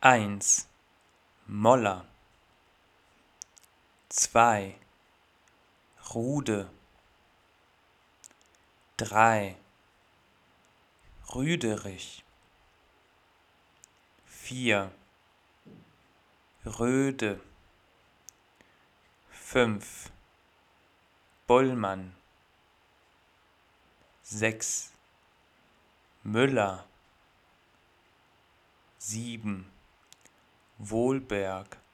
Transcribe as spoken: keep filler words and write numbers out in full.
eins Moller, zwei Rude, drei Rüderich, vier Röde, fünf Bollmann, sechs Müller, sieben Wohlberg,